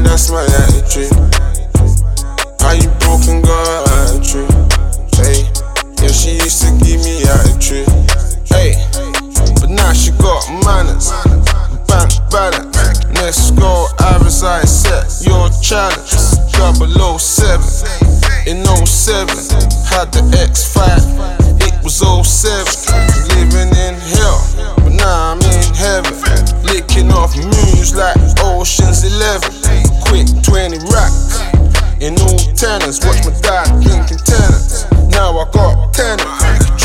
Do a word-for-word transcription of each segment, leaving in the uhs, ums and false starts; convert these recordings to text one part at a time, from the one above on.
that's my attitude. How you broken, got attitude? Hey, yeah, she used to give me attitude. Hey, but now she got manners, bank balance. Let's go, average I set your challenge. double oh seven in oh seven, had the X five, it was oh seven. Living in hell, but now I'm in heaven. Licking off moons like Ocean's Eleven. Quick twenty racks in all tenants. Watch my dad drinking tenants. Now I got tenants.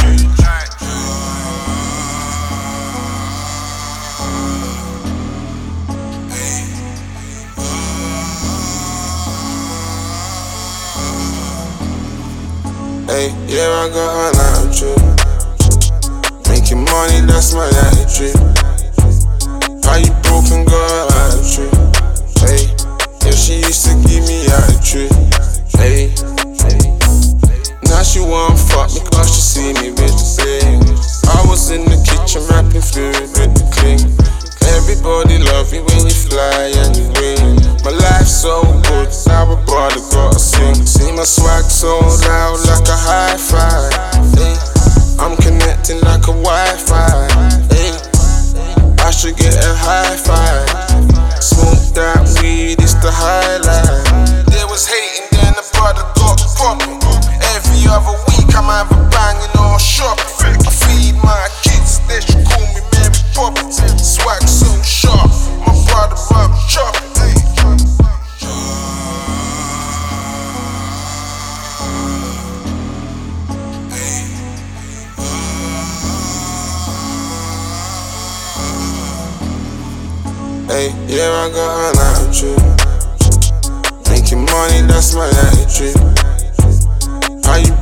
Hey, yeah, I got an attitude. Making money, that's my attitude. How you broken, got attitude? Hey, yeah, she used to give me attitude. Hey, now she wanna fuck me cause she see me with the bling. I was in the kitchen rapping food with the cling. Everybody love you when you fly and you win. My life's so good, now a brother gotta sing. See my swag so loud like a hi-fi. Hey, I'm connecting like a Wi-Fi. Hey, I should get a high five. Smoke that weed, it's the highlight. There was hating, then the brother got popping. Every other week I'm either banging or shopping. I feed my kids, they should call me Mary Poppins. Swag so sharp, my brother up chopping. Hey, yeah, I got an attitude. Making money, that's my attitude. How you